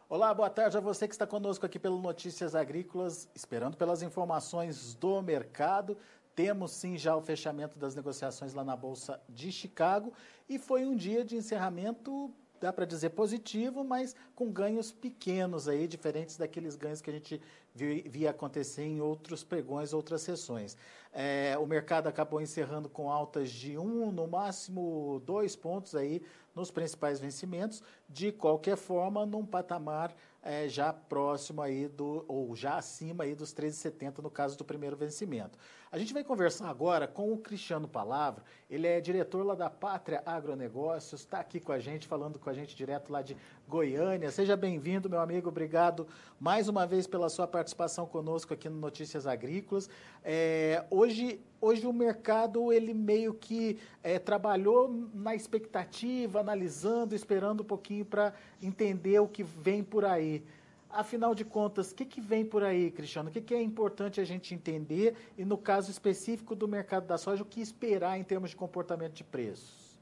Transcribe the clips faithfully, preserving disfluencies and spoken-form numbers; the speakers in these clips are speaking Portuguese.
Olá, boa tarde a você que está conosco aqui pelo Notícias Agrícolas, esperando pelas informações do mercado. Temos sim já o fechamento das negociações lá na Bolsa de Chicago e foi um dia de encerramento, dá para dizer positivo, mas com ganhos pequenos aí, diferentes daqueles ganhos que a gente via acontecer em outros pregões, outras sessões. É, o mercado acabou encerrando com altas de um, no máximo dois pontos aí nos principais vencimentos, de qualquer forma, num patamar é, já próximo aí do, ou já acima aí dos treze e setenta no caso do primeiro vencimento. A gente vai conversar agora com o Cristiano Palavro, ele é diretor lá da Pátria Agronegócios, está aqui com a gente, falando com a gente direto lá de Goiânia. Seja bem-vindo, meu amigo, obrigado mais uma vez pela sua participação conosco aqui no Notícias Agrícolas. É, hoje, hoje o mercado, ele meio que é, trabalhou na expectativa, analisando, esperando um pouquinho para entender o que vem por aí. Afinal de contas, o que, que vem por aí, Cristiano? O que, que é importante a gente entender e, no caso específico do mercado da soja, o que esperar em termos de comportamento de preços?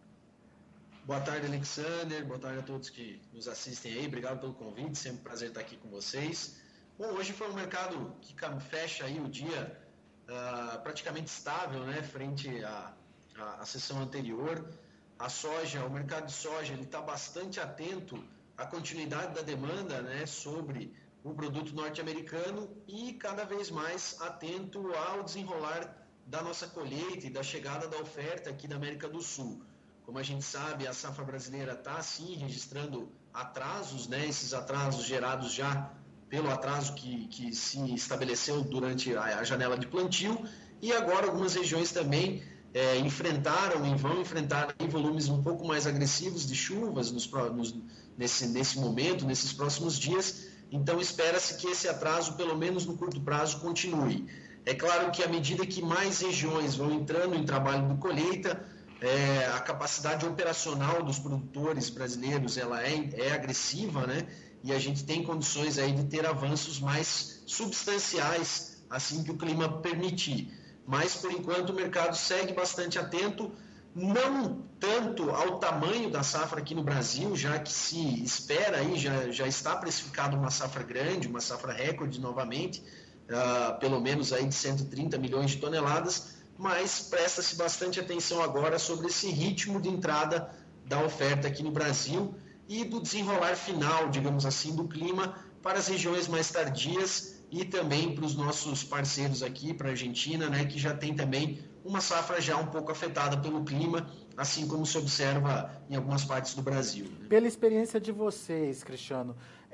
Boa tarde, Alexander. Boa tarde a todos que nos assistem aí. Obrigado pelo convite. Sempre um prazer estar aqui com vocês. Bom, hoje foi um mercado que fecha aí o dia uh, praticamente estável, né, frente à, à, à sessão anterior. A soja, o mercado de soja, ele está bastante atento à continuidade da demanda, né, sobre o produto norte-americano e cada vez mais atento ao desenrolar da nossa colheita e da chegada da oferta aqui da América do Sul. Como a gente sabe, a safra brasileira está, sim, registrando atrasos, né? Esses atrasos gerados já pelo atraso que, que se estabeleceu durante a, a janela de plantio, e agora algumas regiões também é, enfrentaram e vão enfrentar aí, volumes um pouco mais agressivos de chuvas nos, nos, nesse, nesse momento, nesses próximos dias. Então, espera-se que esse atraso, pelo menos no curto prazo, continue. É claro que à medida que mais regiões vão entrando em trabalho de colheita, É, a capacidade operacional dos produtores brasileiros ela é, é agressiva, né? E a gente tem condições aí de ter avanços mais substanciais assim que o clima permitir. Mas, por enquanto, o mercado segue bastante atento, não tanto ao tamanho da safra aqui no Brasil, já que se espera aí, já, já está precificado uma safra grande, uma safra recorde novamente, uh, pelo menos aí de cento e trinta milhões de toneladas, mas presta-se bastante atenção agora sobre esse ritmo de entrada da oferta aqui no Brasil e do desenrolar final, digamos assim, do clima para as regiões mais tardias e também para os nossos parceiros aqui, para a Argentina, né, que já tem também uma safra já um pouco afetada pelo clima, assim como se observa em algumas partes do Brasil. Né? Pela experiência de vocês, Cristiano,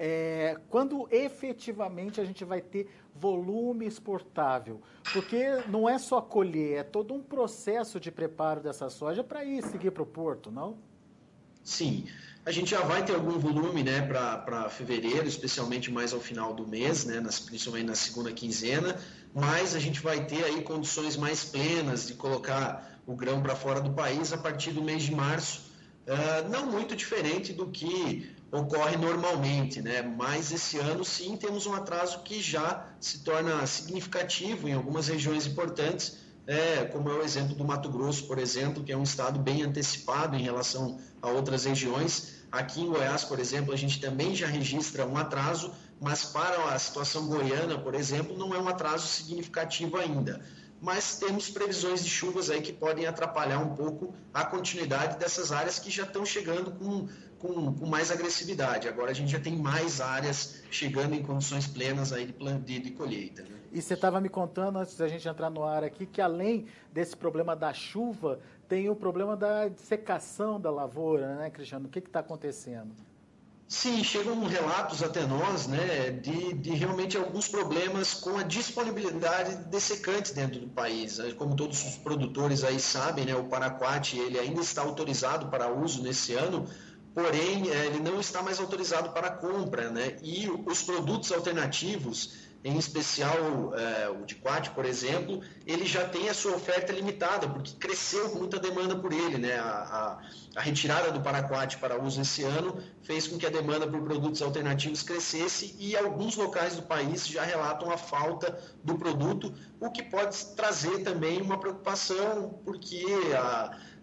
é, quando efetivamente a gente vai ter volume exportável? Porque não é só colher, é todo um processo de preparo dessa soja para ir seguir para o porto, não? Sim, a gente já vai ter algum volume, né, para fevereiro, especialmente mais ao final do mês, né, nas, principalmente na segunda quinzena, mas a gente vai ter aí condições mais plenas de colocar o grão para fora do país a partir do mês de março, uh, não muito diferente do que ocorre normalmente, né, mas esse ano sim temos um atraso que já se torna significativo em algumas regiões importantes, É, como é o exemplo do Mato Grosso, por exemplo, que é um estado bem antecipado em relação a outras regiões. Aqui em Goiás, por exemplo, a gente também já registra um atraso, mas para a situação goiana, por exemplo, não é um atraso significativo ainda. Mas temos previsões de chuvas aí que podem atrapalhar um pouco a continuidade dessas áreas que já estão chegando com, com, com mais agressividade. Agora a gente já tem mais áreas chegando em condições plenas aí de, de, de colheita, né? E você estava me contando, antes da gente entrar no ar aqui, que além desse problema da chuva, tem o problema da secação da lavoura, né, Cristiano? O que está acontecendo? Sim, chegam relatos até nós, né, de, de realmente alguns problemas com a disponibilidade de dessecantes dentro do país. Como todos os produtores aí sabem, né, o Paraquat ele ainda está autorizado para uso nesse ano, porém ele não está mais autorizado para compra, né, e os produtos alternativos, em especial é, o Diquat, por exemplo, ele já tem a sua oferta limitada, porque cresceu muita demanda por ele, né? A, a, a retirada do Paraquat para uso esse ano fez com que a demanda por produtos alternativos crescesse e alguns locais do país já relatam a falta do produto, o que pode trazer também uma preocupação, porque a,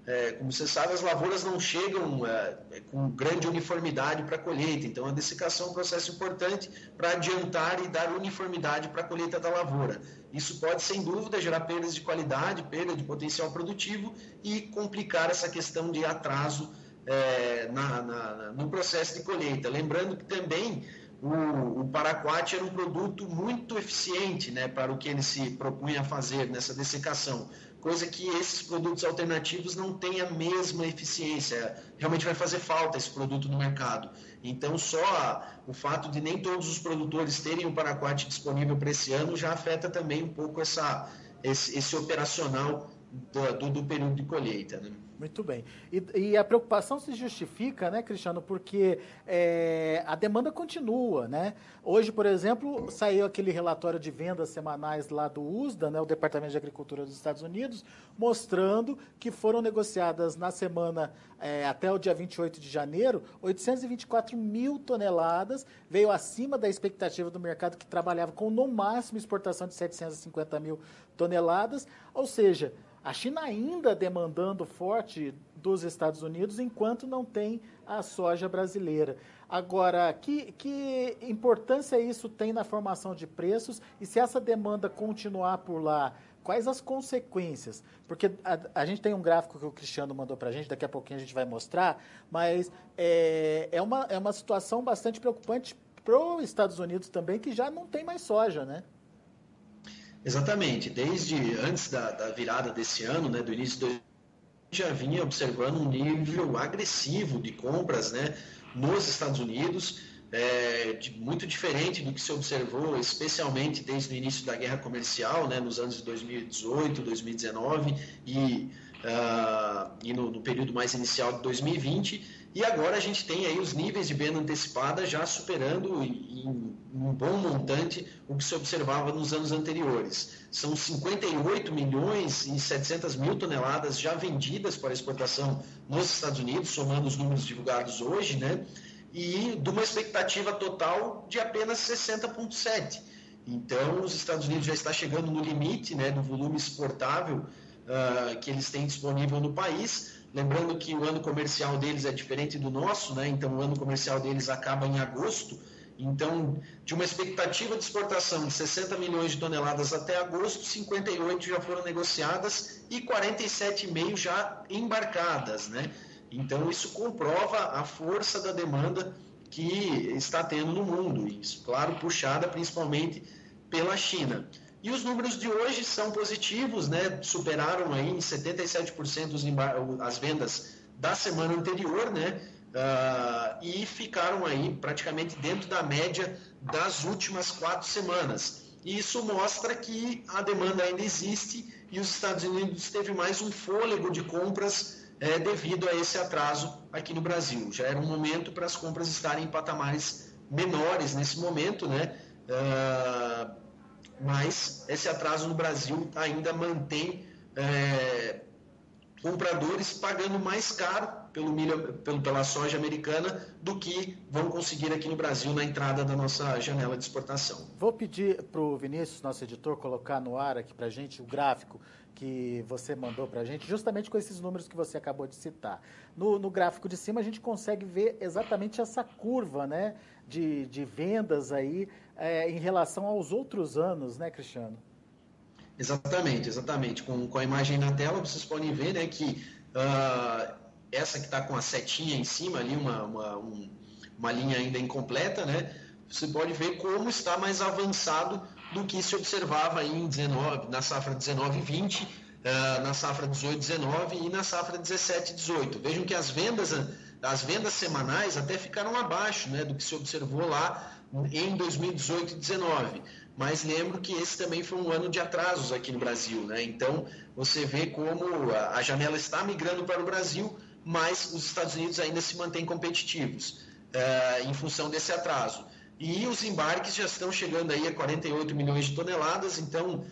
é, como você sabe, as lavouras não chegam é, com grande uniformidade para a colheita, então a dessecação é um processo importante para adiantar e dar uniformidade para a colheita da lavoura. Isso pode, sem dúvida, gerar perdas de qualidade, perda de potencial produtivo e complicar essa questão de atraso é, na, na, no processo de colheita. Lembrando que também o, o paraquat era um produto muito eficiente, né, para o que ele se propunha a fazer nessa dessecação, coisa que esses produtos alternativos não têm a mesma eficiência. Realmente vai fazer falta esse produto no mercado. Então, só o fato de nem todos os produtores terem o paraquat disponível para esse ano já afeta também um pouco essa, esse, esse operacional do, do, do período de colheita, né? Muito bem. E, e a preocupação se justifica, né, Cristiano, porque é, a demanda continua, né? Hoje, por exemplo, saiu aquele relatório de vendas semanais lá do U S D A, né, o Departamento de Agricultura dos Estados Unidos, mostrando que foram negociadas na semana é, até o dia vinte e oito de janeiro, oitocentos e vinte e quatro mil toneladas, veio acima da expectativa do mercado, que trabalhava com no máximo exportação de setecentos e cinquenta mil toneladas, ou seja, a China ainda demandando forte dos Estados Unidos, enquanto não tem a soja brasileira. Agora, que, que importância isso tem na formação de preços? E se essa demanda continuar por lá, quais as consequências? Porque a, a gente tem um gráfico que o Cristiano mandou para a gente, daqui a pouquinho a gente vai mostrar, mas é, é, uma, é uma situação bastante preocupante para os Estados Unidos também, que já não tem mais soja, né? Exatamente. Desde antes da, da virada desse ano, né, do início do já vinha observando um nível agressivo de compras, né, nos Estados Unidos, é, de, muito diferente do que se observou, especialmente desde o início da guerra comercial, né, nos anos de dois mil e dezoito, dois mil e dezenove e, uh, e no, no período mais inicial de dois mil e vinte. E agora a gente tem aí os níveis de venda antecipada já superando em, em um bom montante o que se observava nos anos anteriores. São cinquenta e oito milhões e setecentas mil toneladas já vendidas para exportação nos Estados Unidos, somando os números divulgados hoje, né? E de uma expectativa total de apenas sessenta vírgula sete. Então, os Estados Unidos já está chegando no limite, né, do volume exportável uh, que eles têm disponível no país. Lembrando que o ano comercial deles é diferente do nosso, né? Então o ano comercial deles acaba em agosto. Então, de uma expectativa de exportação de sessenta milhões de toneladas até agosto, cinquenta e oito já foram negociadas e quarenta e sete vírgula cinco já embarcadas, né? Então isso comprova a força da demanda que está tendo no mundo, isso, claro, puxada principalmente pela China. E os números de hoje são positivos, né? Superaram aí em setenta e sete por cento os as vendas da semana anterior, né? Uh, e ficaram aí praticamente dentro da média das últimas quatro semanas. E isso mostra que a demanda ainda existe e os Estados Unidos teve mais um fôlego de compras é, devido a esse atraso aqui no Brasil. Já era um momento para as compras estarem em patamares menores nesse momento, né? Uh, mas esse atraso no Brasil ainda mantém é, compradores pagando mais caro pelo milho, pelo, pela soja americana do que vão conseguir aqui no Brasil na entrada da nossa janela de exportação. Vou pedir para o Vinícius, nosso editor, colocar no ar aqui para a gente o gráfico que você mandou para a gente, justamente com esses números que você acabou de citar. No, no gráfico de cima a gente consegue ver exatamente essa curva, né, de, de vendas aí é, em relação aos outros anos, né, Cristiano? Exatamente, exatamente. Com, com a imagem na tela vocês podem ver, né, que uh, essa que está com a setinha em cima ali, uma, uma, um, uma linha ainda incompleta, né, você pode ver como está mais avançado do que se observava em dezenove, na safra dezenove vinte, uh, na safra dezoito dezenove e na safra dezessete dezoito. Vejam que as vendas, as vendas semanais até ficaram abaixo, né, do que se observou lá em dois mil e dezoito e dezenove. Mas lembro que esse também foi um ano de atrasos aqui no Brasil, né? Então você vê como a, a janela está migrando para o Brasil, mas os Estados Unidos ainda se mantêm competitivos uh, em função desse atraso. E os embarques já estão chegando aí a quarenta e oito milhões de toneladas, então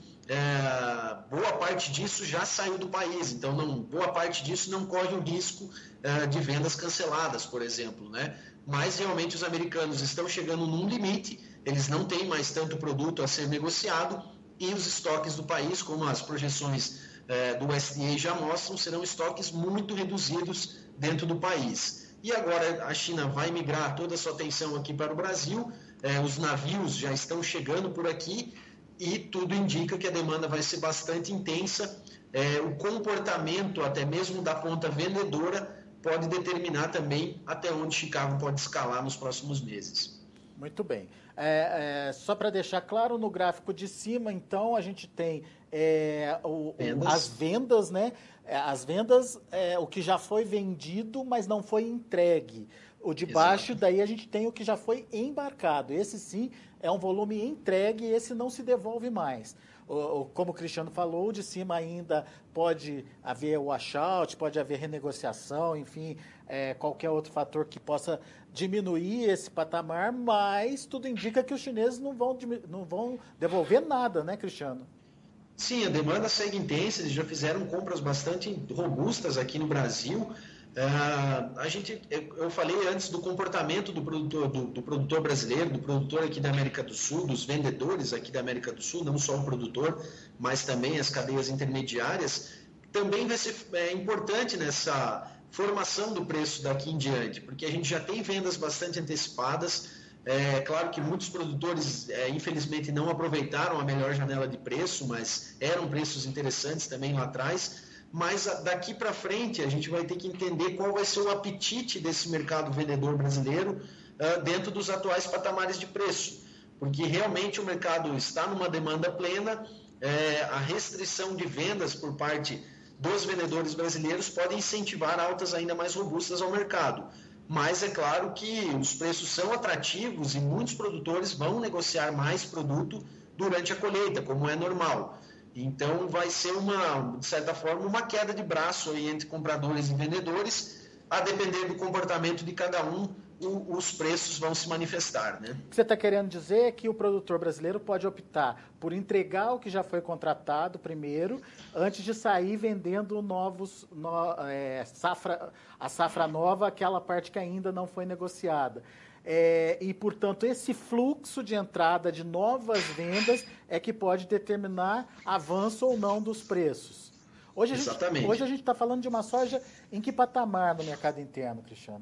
é, boa parte disso já saiu do país, então não, boa parte disso não corre o risco é, de vendas canceladas, por exemplo, né? Mas realmente os americanos estão chegando num limite, eles não têm mais tanto produto a ser negociado e os estoques do país, como as projeções eh, do U S D A já mostram, serão estoques muito reduzidos dentro do país. E agora a China vai migrar toda a sua atenção aqui para o Brasil, eh, os navios já estão chegando por aqui e tudo indica que a demanda vai ser bastante intensa. Eh, o comportamento até mesmo da ponta vendedora pode determinar também até onde Chicago pode escalar nos próximos meses. Muito bem. É, é, só para deixar claro, no gráfico de cima, então, a gente tem é, o, vendas. O, as vendas, né? As vendas, é, o que já foi vendido, mas não foi entregue. O de baixo, Exato. Daí a gente tem o que já foi embarcado. Esse sim é um volume entregue e esse não se devolve mais. O, como o Cristiano falou, de cima ainda pode haver washout, pode haver renegociação, enfim, é, qualquer outro fator que possa diminuir esse patamar, mas tudo indica que os chineses não vão, não vão devolver nada, né, Cristiano? Sim, a demanda segue intensa, eles já fizeram compras bastante robustas aqui no Brasil. Uh, a gente, eu falei antes do comportamento do produtor, do, do produtor brasileiro, do produtor aqui da América do Sul, dos vendedores aqui da América do Sul, não só o produtor, mas também as cadeias intermediárias, também vai ser é, importante nessa formação do preço daqui em diante, porque a gente já tem vendas bastante antecipadas. É claro que muitos produtores, é, infelizmente, não aproveitaram a melhor janela de preço, mas eram preços interessantes também lá atrás. Mas daqui para frente a gente vai ter que entender qual vai ser o apetite desse mercado vendedor brasileiro uh, dentro dos atuais patamares de preço, porque realmente o mercado está numa demanda plena, é, a restrição de vendas por parte dos vendedores brasileiros pode incentivar altas ainda mais robustas ao mercado, mas é claro que os preços são atrativos e muitos produtores vão negociar mais produto durante a colheita, como é normal. Então, vai ser, uma, de certa forma, uma queda de braço aí entre compradores e vendedores. A depender do comportamento de cada um, o, os preços vão se manifestar, né? O que você está querendo dizer é que o produtor brasileiro pode optar por entregar o que já foi contratado primeiro, antes de sair vendendo novos, no, é, safra, a safra nova, aquela parte que ainda não foi negociada. É, e, portanto, esse fluxo de entrada de novas vendas é que pode determinar avanço ou não dos preços. Hoje a Exatamente. Gente, hoje a gente está falando de uma soja em que patamar no mercado interno, Cristiano?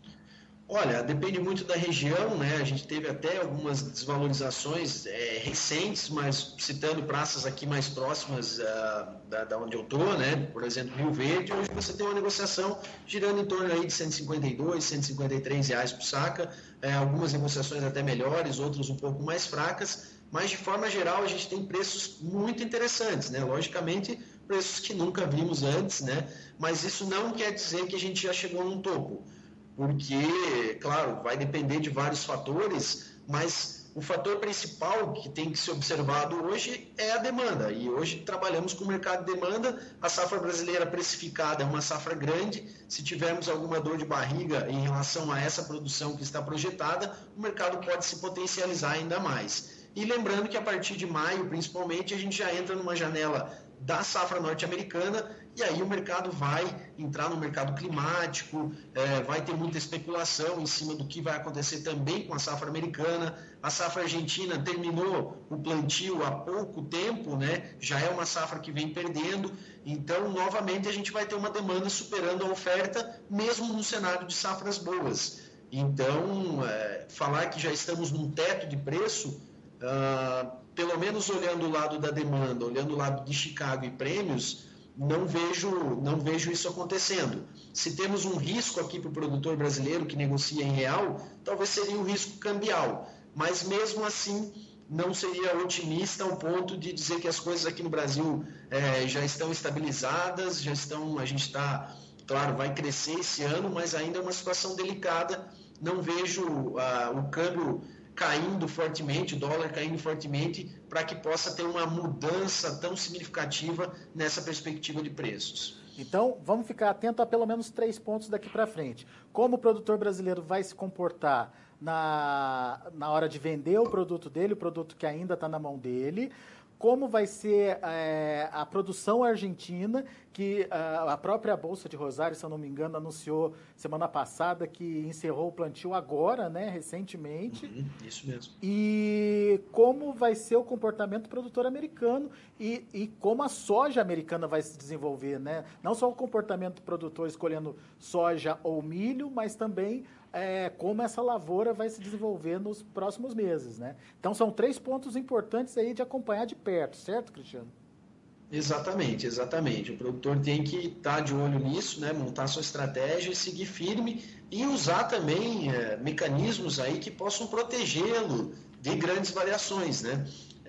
Olha, depende muito da região, né? A gente teve até algumas desvalorizações é, recentes, mas citando praças aqui mais próximas uh, da, da onde eu estou, né? Por exemplo, Rio Verde, hoje você tem uma negociação girando em torno aí de cento e cinquenta e dois, cento e cinquenta e três reais por saca, é, algumas negociações até melhores, outras um pouco mais fracas, mas de forma geral a gente tem preços muito interessantes, né? Logicamente, preços que nunca vimos antes, né? Mas isso não quer dizer que a gente já chegou num topo. Porque, claro, vai depender de vários fatores, mas o fator principal que tem que ser observado hoje é a demanda. E hoje trabalhamos com o mercado de demanda, a safra brasileira precificada é uma safra grande. Se tivermos alguma dor de barriga em relação a essa produção que está projetada, o mercado pode se potencializar ainda mais. E lembrando que a partir de maio, principalmente, a gente já entra numa janela da safra norte-americana, e aí o mercado vai entrar no mercado climático, é, vai ter muita especulação em cima do que vai acontecer também com a safra americana. A safra argentina terminou o plantio há pouco tempo, né? Já é uma safra que vem perdendo, então novamente a gente vai ter uma demanda superando a oferta, mesmo no cenário de safras boas. Então, é, falar que já estamos num teto de preço, uh, pelo menos olhando o lado da demanda, olhando o lado de Chicago e prêmios, não vejo, não vejo isso acontecendo. Se temos um risco aqui para o produtor brasileiro que negocia em real, talvez seria um risco cambial, mas mesmo assim não seria otimista ao ponto de dizer que as coisas aqui no Brasil é, já estão estabilizadas, já estão, a gente está, claro, vai crescer esse ano, mas ainda é uma situação delicada. Não vejo uh, o câmbio caindo fortemente, o dólar caindo fortemente, para que possa ter uma mudança tão significativa nessa perspectiva de preços. Então, vamos ficar atento a pelo menos três pontos daqui para frente. Como o produtor brasileiro vai se comportar na, na hora de vender o produto dele, o produto que ainda está na mão dele, como vai ser é, a produção argentina, que a, a própria Bolsa de Rosário, se eu não me engano, anunciou semana passada que encerrou o plantio agora, né, recentemente. Uhum, isso mesmo. E como vai ser o comportamento do produtor americano e, e como a soja americana vai se desenvolver, né? Não só o comportamento do produtor escolhendo soja ou milho, mas também é, como essa lavoura vai se desenvolver nos próximos meses, né? Então, são três pontos importantes aí de acompanhar de perto, certo, Cristiano? Exatamente, exatamente. O produtor tem que estar de olho nisso, né? Montar sua estratégia e seguir firme e usar também é, mecanismos aí que possam protegê-lo de grandes variações, né?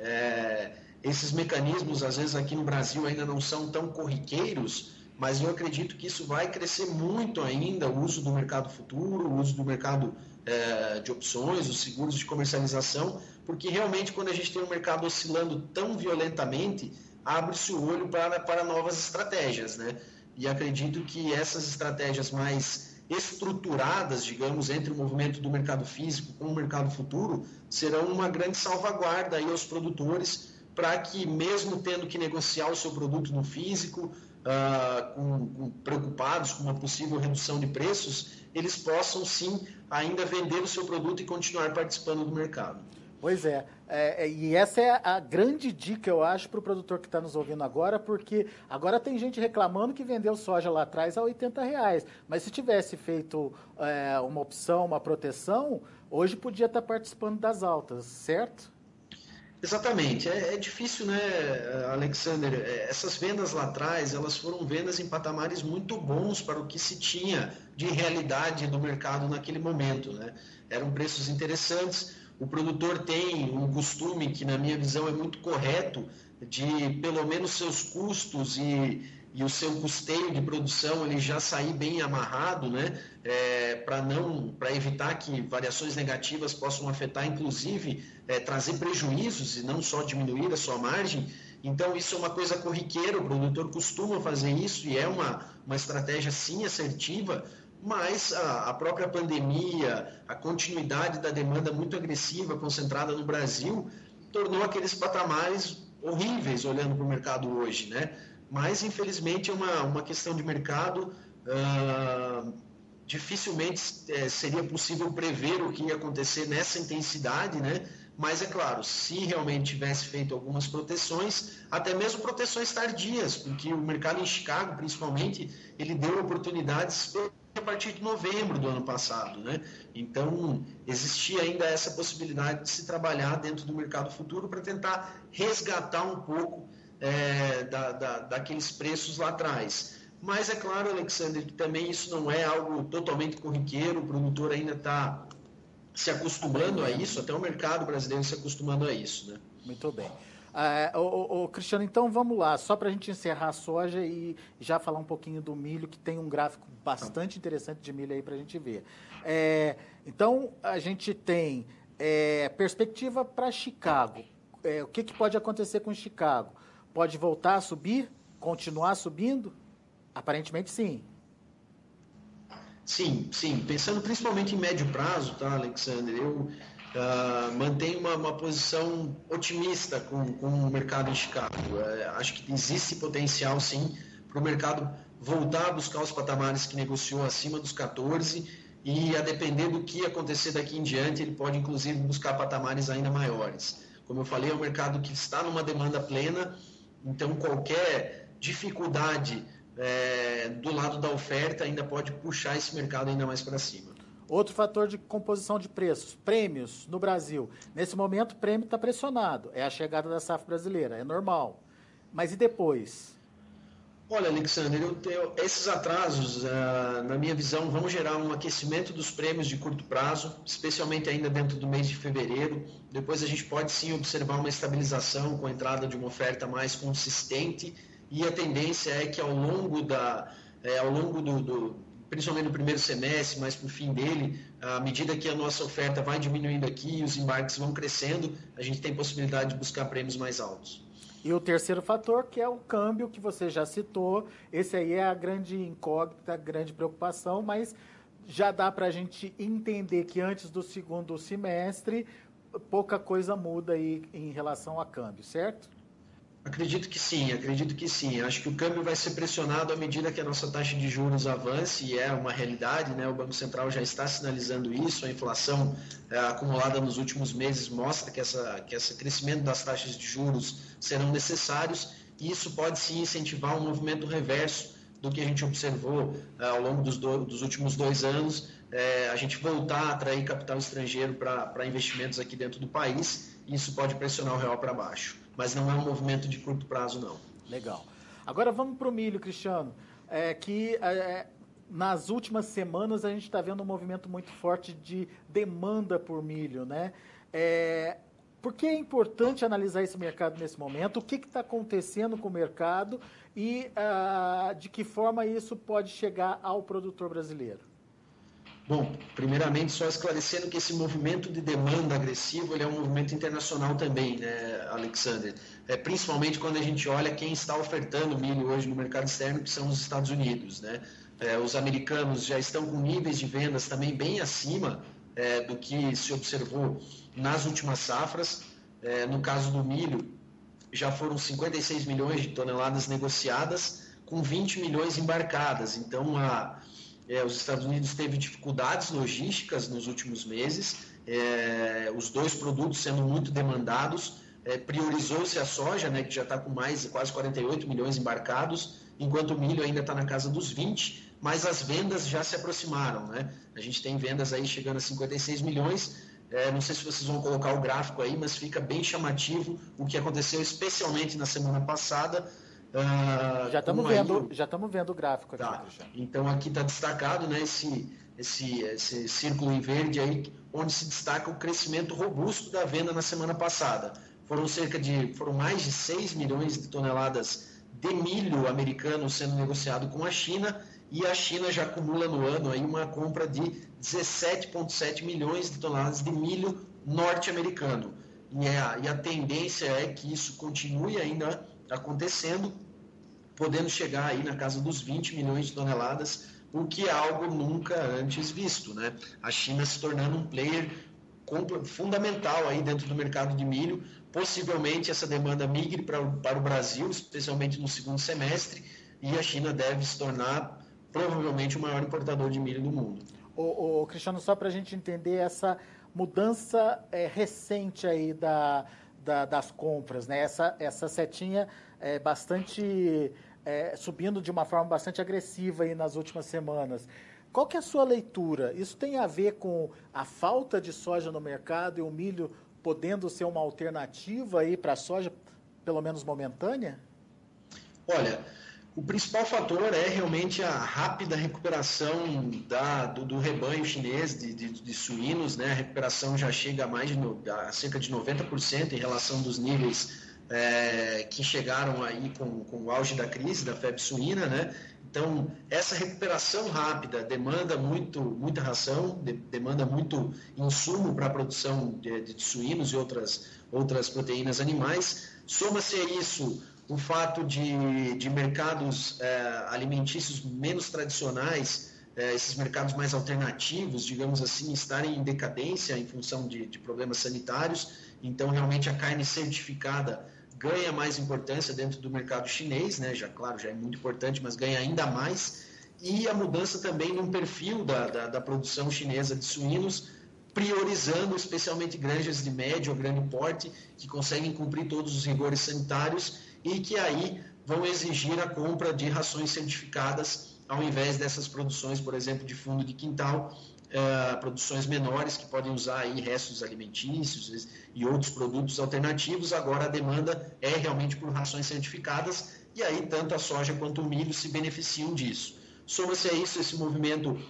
É, esses mecanismos, às vezes, aqui no Brasil ainda não são tão corriqueiros, mas eu acredito que isso vai crescer muito ainda, o uso do mercado futuro, o uso do mercado é, de opções, os seguros de comercialização, porque realmente quando a gente tem um mercado oscilando tão violentamente, abre-se o olho para, para novas estratégias, né? E acredito que essas estratégias mais estruturadas, digamos, entre o movimento do mercado físico com o mercado futuro, serão uma grande salvaguarda aí aos produtores para que, mesmo tendo que negociar o seu produto no físico, uh, com, com, preocupados com uma possível redução de preços, eles possam sim ainda vender o seu produto e continuar participando do mercado. Pois é, é, e essa é a grande dica, eu acho, para o produtor que está nos ouvindo agora, porque agora tem gente reclamando que vendeu soja lá atrás a oitenta reais, mas se tivesse feito é, uma opção, uma proteção, hoje podia estar participando das altas, certo? Exatamente, é, é difícil, né, Alexander? Essas vendas lá atrás, elas foram vendas em patamares muito bons para o que se tinha de realidade do mercado naquele momento, né? Eram preços interessantes. O produtor tem um costume que, na minha visão, é muito correto, de pelo menos seus custos e, e o seu custeio de produção ele já sair bem amarrado, né? É, para não, para evitar que variações negativas possam afetar, inclusive, é, trazer prejuízos e não só diminuir a sua margem. Então, isso é uma coisa corriqueira, o produtor costuma fazer isso e é uma, uma estratégia, sim, assertiva, mas a, a própria pandemia, a continuidade da demanda muito agressiva, concentrada no Brasil, tornou aqueles patamares horríveis olhando para o mercado hoje, né? Mas, infelizmente, é uma, uma questão de mercado, uh, dificilmente é, seria possível prever o que ia acontecer nessa intensidade, né? Mas, é claro, se realmente tivesse feito algumas proteções, até mesmo proteções tardias, porque o mercado em Chicago, principalmente, ele deu oportunidades a partir de novembro do ano passado, né? Então, existia ainda essa possibilidade de se trabalhar dentro do mercado futuro para tentar resgatar um pouco é, da, da, daqueles preços lá atrás. Mas é claro, Alexander, que também isso não é algo totalmente corriqueiro, o produtor ainda está se acostumando a isso, até o mercado brasileiro se acostumando a isso, né? Muito bem. Ah, ô, ô, Cristiano, então vamos lá, só para a gente encerrar a soja e já falar um pouquinho do milho, que tem um gráfico bastante interessante de milho aí para a gente ver. É, então, a gente tem é, perspectiva para Chicago. É, o que, que pode acontecer com Chicago? Pode voltar a subir? Continuar subindo? Aparentemente, sim. Sim, sim. Pensando principalmente em médio prazo, tá, Alexander? Eu Uh, mantém uma, uma posição otimista com, com o mercado em Chicago. Uh, acho que existe potencial, sim, para o mercado voltar a buscar os patamares que negociou acima dos quatorze e, a depender do que acontecer daqui em diante, ele pode, inclusive, buscar patamares ainda maiores. Como eu falei, é um mercado que está numa demanda plena, então qualquer dificuldade é, do lado da oferta ainda pode puxar esse mercado ainda mais para cima. Outro fator de composição de preços, prêmios no Brasil. Nesse momento, o prêmio está pressionado. É a chegada da safra brasileira, é normal. Mas e depois? Olha, Alexander, eu tenho, esses atrasos, uh, na minha visão, vão gerar um aquecimento dos prêmios de curto prazo, especialmente ainda dentro do mês de fevereiro. Depois a gente pode sim observar uma estabilização com a entrada de uma oferta mais consistente e a tendência é que ao longo da, é, ao longo do, do principalmente no primeiro semestre, mas para o fim dele, à medida que a nossa oferta vai diminuindo aqui e os embarques vão crescendo, a gente tem possibilidade de buscar prêmios mais altos. E o terceiro fator, que é o câmbio, que você já citou, esse aí é a grande incógnita, a grande preocupação, mas já dá para a gente entender que antes do segundo semestre, pouca coisa muda aí em relação a câmbio, certo? Acredito que sim, acredito que sim. Acho que o câmbio vai ser pressionado à medida que a nossa taxa de juros avance, e é uma realidade, né? O Banco Central já está sinalizando isso, a inflação é, acumulada nos últimos meses mostra que, essa, que esse crescimento das taxas de juros serão necessários, e isso pode sim incentivar um movimento reverso do que a gente observou é, ao longo dos, do, dos últimos dois anos, é, a gente voltar a atrair capital estrangeiro para investimentos aqui dentro do país, e isso pode pressionar o real para baixo. Mas não é um movimento de curto prazo, não. Legal. Agora vamos para o milho, Cristiano, é, que é, nas últimas semanas a gente está vendo um movimento muito forte de demanda por milho, né? É, por que é importante analisar esse mercado nesse momento? O que está acontecendo com o mercado e ah, de que forma isso pode chegar ao produtor brasileiro? Bom, primeiramente, só esclarecendo que esse movimento de demanda agressivo ele é um movimento internacional também, né, Alexander? É, principalmente quando a gente olha quem está ofertando milho hoje no mercado externo, que são os Estados Unidos, né? É, os americanos já estão com níveis de vendas também bem acima é, do que se observou nas últimas safras. É, no caso do milho, já foram cinquenta e seis milhões de toneladas negociadas, com vinte milhões embarcadas. Então, a É, os Estados Unidos teve dificuldades logísticas nos últimos meses, é, os dois produtos sendo muito demandados, é, priorizou-se a soja, né, que já está com mais quase quarenta e oito milhões embarcados, enquanto o milho ainda está na casa dos vinte, mas as vendas já se aproximaram, né? A gente tem vendas aí chegando a cinquenta e seis milhões, é, não sei se vocês vão colocar o gráfico aí, mas fica bem chamativo o que aconteceu especialmente na semana passada. Uh, já estamos vendo, aí, já estamos vendo o gráfico aqui. Tá. Então aqui está destacado, né, esse, esse, esse círculo em verde aí, onde se destaca o crescimento robusto da venda na semana passada. Foram cerca de, foram mais de seis milhões de toneladas de milho americano sendo negociado com a China, e a China já acumula no ano aí uma compra de dezessete vírgula sete milhões de toneladas de milho norte-americano. E, é, e a tendência é que isso continue ainda acontecendo, podendo chegar aí na casa dos vinte milhões de toneladas, o que é algo nunca antes visto, né? A China se tornando um player fundamental aí dentro do mercado de milho, possivelmente essa demanda migre para, para o Brasil, especialmente no segundo semestre, e a China deve se tornar provavelmente o maior importador de milho do mundo. Ô, ô, Cristiano, só para a gente entender essa mudança é, recente aí da... Da, das compras, né? Essa, essa setinha é bastante é, subindo de uma forma bastante agressiva aí nas últimas semanas. Qual que é a sua leitura? Isso tem a ver com a falta de soja no mercado e o milho podendo ser uma alternativa aí para a soja, pelo menos momentânea? Olha, o principal fator é realmente a rápida recuperação da, do, do rebanho chinês de, de, de suínos, né? A recuperação já chega a, mais de no, a cerca de noventa por cento em relação dos níveis é, que chegaram aí com, com o auge da crise da febre suína, né? Então, essa recuperação rápida demanda muito, muita ração, de, demanda muito insumo para a produção de, de suínos e outras, outras proteínas animais. Soma-se a isso o fato de, de mercados é, alimentícios menos tradicionais, é, esses mercados mais alternativos, digamos assim, estarem em decadência em função de, de problemas sanitários. Então, realmente, a carne certificada ganha mais importância dentro do mercado chinês, né? Já, claro, já é muito importante, mas ganha ainda mais. E a mudança também no perfil da, da, da produção chinesa de suínos, priorizando especialmente granjas de médio ou grande porte, que conseguem cumprir todos os rigores sanitários e que aí vão exigir a compra de rações certificadas ao invés dessas produções, por exemplo, de fundo de quintal, uh, produções menores que podem usar aí restos alimentícios e outros produtos alternativos. Agora a demanda é realmente por rações certificadas e aí tanto a soja quanto o milho se beneficiam disso. Soma-se a isso esse movimento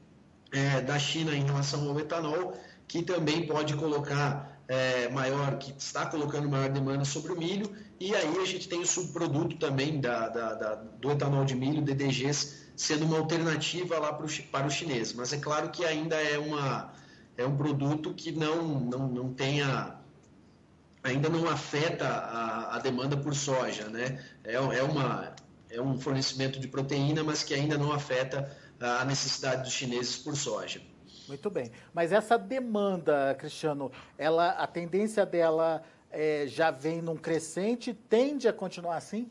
é, da China em relação ao etanol, que também pode colocar É, maior, que está colocando maior demanda sobre o milho, e aí a gente tem o subproduto também da, da, da, do etanol de milho, D D Gs, sendo uma alternativa lá pro, para o chinês. Mas é claro que ainda é, uma, é um produto que não, não, não tenha, ainda não afeta a, a demanda por soja, né? É, é, uma, é um fornecimento de proteína, mas que ainda não afeta a necessidade dos chineses por soja. Muito bem. Mas essa demanda, Cristiano, ela, a tendência dela é, já vem num crescente, tende a continuar assim?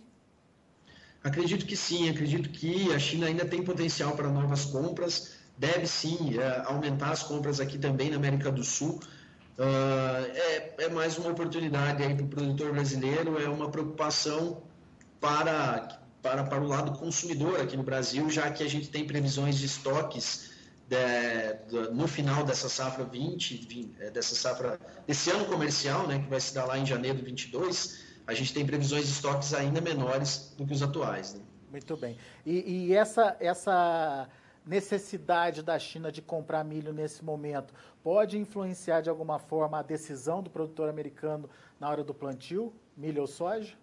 Acredito que sim, acredito que a China ainda tem potencial para novas compras, deve sim é, aumentar as compras aqui também na América do Sul. Uh, é, é mais uma oportunidade aí para o produtor brasileiro, é uma preocupação para, para, para o lado consumidor aqui no Brasil, já que a gente tem previsões de estoques de, de, no final dessa safra vinte, vinte, dessa safra, desse ano comercial, né, que vai se dar lá em janeiro de vinte e dois, a gente tem previsões de estoques ainda menores do que os atuais. Né? Muito bem. E, e essa, essa necessidade da China de comprar milho nesse momento pode influenciar de alguma forma a decisão do produtor americano na hora do plantio, milho ou soja?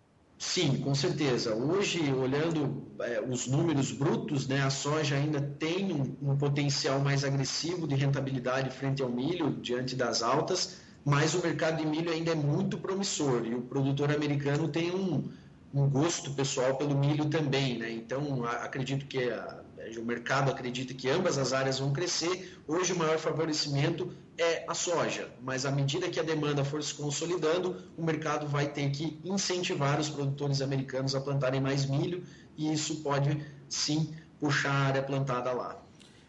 Sim, com certeza. Hoje, olhando é, os números brutos, né, a soja ainda tem um, um potencial mais agressivo de rentabilidade frente ao milho, diante das altas, mas o mercado de milho ainda é muito promissor e o produtor americano tem um, um gosto pessoal pelo milho também, né? Então, a, acredito que a, o mercado acredita que ambas as áreas vão crescer. Hoje, o maior favorecimento é a soja, mas à medida que a demanda for se consolidando, o mercado vai ter que incentivar os produtores americanos a plantarem mais milho e isso pode, sim, puxar a área plantada lá.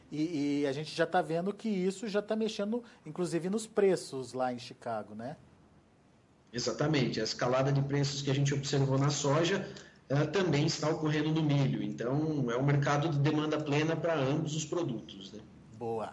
E, e a gente já está vendo que isso já está mexendo, inclusive, nos preços lá em Chicago, né? Exatamente. A escalada de preços que a gente observou na soja uh, também está ocorrendo no milho. Então, é um mercado de demanda plena para ambos os produtos. Né? Boa.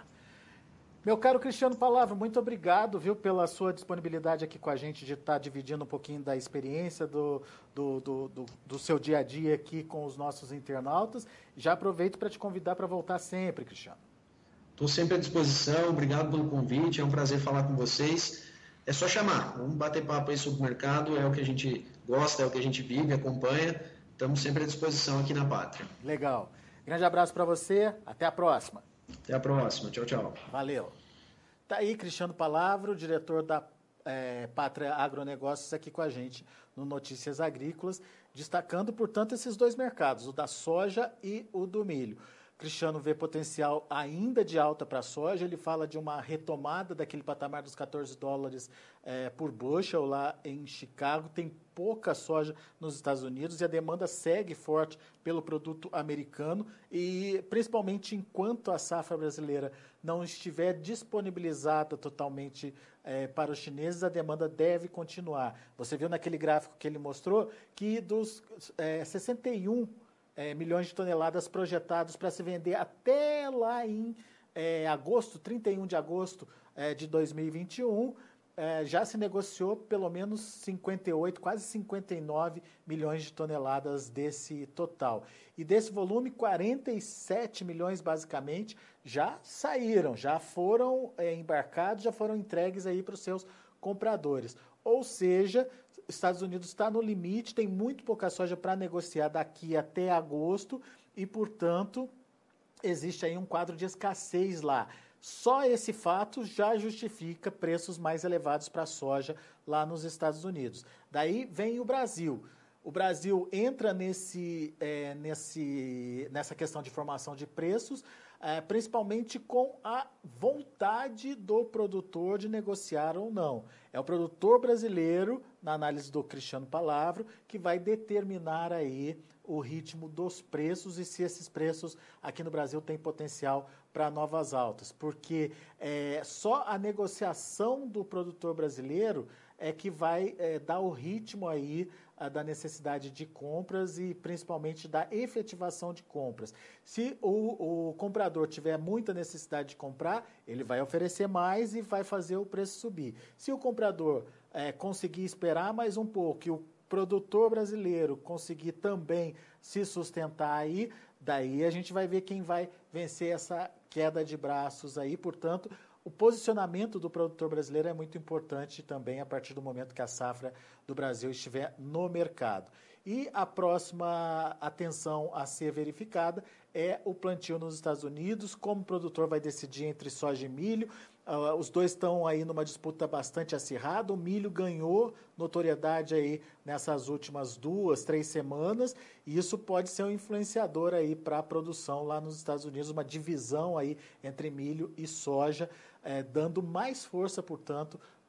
Meu caro Cristiano Palavra, muito obrigado, viu, pela sua disponibilidade aqui com a gente de estar dividindo um pouquinho da experiência do, do, do, do, do seu dia a dia aqui com os nossos internautas. Já aproveito para te convidar para voltar sempre, Cristiano. Estou sempre à disposição, obrigado pelo convite, é um prazer falar com vocês. É só chamar, vamos bater papo aí sobre o mercado, é o que a gente gosta, é o que a gente vive, acompanha. Estamos sempre à disposição aqui na Pátria. Legal. Grande abraço para você, até a próxima. Até a próxima, tchau, tchau. Valeu. Tá aí Cristiano Palavra, diretor da é, Pátria Agronegócios, aqui com a gente no Notícias Agrícolas, destacando, portanto, esses dois mercados, o da soja e o do milho. Cristiano vê potencial ainda de alta para a soja, ele fala de uma retomada daquele patamar dos quatorze dólares é, por bushel lá em Chicago, tem pouca soja nos Estados Unidos e a demanda segue forte pelo produto americano e principalmente enquanto a safra brasileira não estiver disponibilizada totalmente é, para os chineses, a demanda deve continuar. Você viu naquele gráfico que ele mostrou que dos é, sessenta e um É, milhões de toneladas projetados para se vender até lá em é, agosto, trinta e um de agosto é, de dois mil e vinte e um, é, já se negociou pelo menos cinquenta e oito, quase cinquenta e nove milhões de toneladas desse total. E desse volume, quarenta e sete milhões basicamente já saíram, já foram é, embarcados, já foram entregues aí para os seus compradores. Ou seja, Estados Unidos está no limite, tem muito pouca soja para negociar daqui até agosto e, portanto, existe aí um quadro de escassez lá. Só esse fato já justifica preços mais elevados para a soja lá nos Estados Unidos. Daí vem o Brasil. O Brasil entra nesse, é, nesse, nessa questão de formação de preços, é, principalmente com a vontade do produtor de negociar ou não. É o produtor brasileiro, na análise do Cristiano Palavra, que vai determinar aí o ritmo dos preços e se esses preços aqui no Brasil têm potencial para novas altas. Porque é, só a negociação do produtor brasileiro é que vai é, dar o ritmo aí a, da necessidade de compras e principalmente da efetivação de compras. Se o, o comprador tiver muita necessidade de comprar, ele vai oferecer mais e vai fazer o preço subir. Se o comprador é, conseguir esperar mais um pouco e o produtor brasileiro conseguir também se sustentar aí, daí a gente vai ver quem vai vencer essa queda de braços aí, portanto, o posicionamento do produtor brasileiro é muito importante também a partir do momento que a safra do Brasil estiver no mercado. E a próxima atenção a ser verificada é o plantio nos Estados Unidos, como o produtor vai decidir entre soja e milho. Uh, os dois estão aí numa disputa bastante acirrada, o milho ganhou notoriedade aí nessas últimas duas, três semanas, e isso pode ser um influenciador aí para a produção lá nos Estados Unidos, uma divisão aí entre milho e soja, eh, dando mais força, portanto,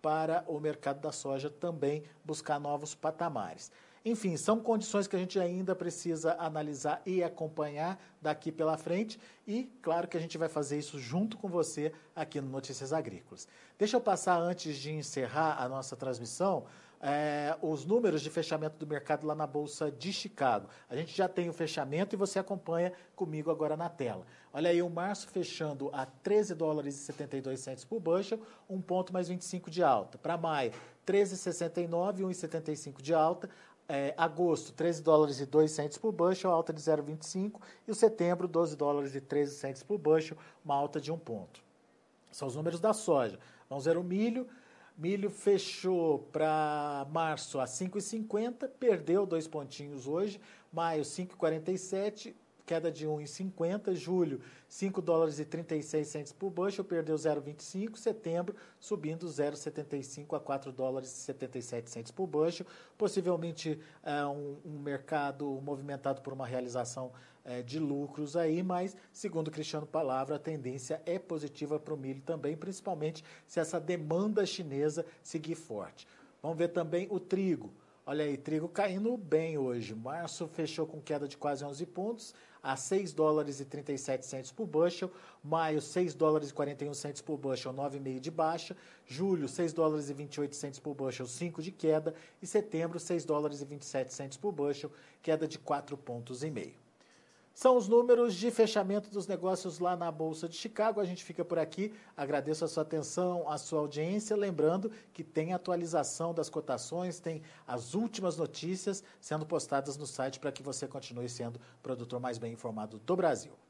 para o mercado da soja também buscar novos patamares. Enfim, são condições que a gente ainda precisa analisar e acompanhar daqui pela frente e, claro, que a gente vai fazer isso junto com você aqui no Notícias Agrícolas. Deixa eu passar, antes de encerrar a nossa transmissão, é, os números de fechamento do mercado lá na Bolsa de Chicago. A gente já tem o fechamento e você acompanha comigo agora na tela. Olha aí, o março fechando a treze dólares e setenta e dois centos por bushel, um ponto mais vinte e cinco de alta. Para maio, treze e sessenta e nove, um e setenta e cinco de alta. É, agosto, treze dólares e dois centos por bushel, alta de zero vírgula vinte e cinco. E o setembro, doze dólares e treze centos por bushel, uma alta de um ponto. São os números da soja. Vamos ver o milho. Milho fechou para março a cinco e cinquenta, perdeu dois pontinhos hoje. Maio, cinco e quarenta e sete, queda de um e cinquenta. Julho, cinco dólares e trinta e seis centos por bushel, perdeu zero vírgula vinte e cinco. Setembro, subindo zero vírgula setenta e cinco a quatro dólares e setenta e sete centos por bushel. Possivelmente é, um, um mercado movimentado por uma realização é, de lucros aí, mas, segundo Cristiano Palavra, a tendência é positiva para o milho também, principalmente se essa demanda chinesa seguir forte. Vamos ver também o trigo. Olha aí, trigo caindo bem hoje. Março fechou com queda de quase onze pontos, a seis dólares e trinta e sete centos por bushel. Maio, seis dólares e quarenta e um centos por bushel, nove vírgula cinco de baixa. Julho, seis dólares e vinte e oito centos por bushel, cinco de queda. E setembro, seis dólares e vinte e sete centos por bushel, queda de quatro pontos e meio. São os números de fechamento dos negócios lá na Bolsa de Chicago. A gente fica por aqui. Agradeço a sua atenção, a sua audiência. Lembrando que tem atualização das cotações, tem as últimas notícias sendo postadas no site para que você continue sendo o produtor mais bem informado do Brasil.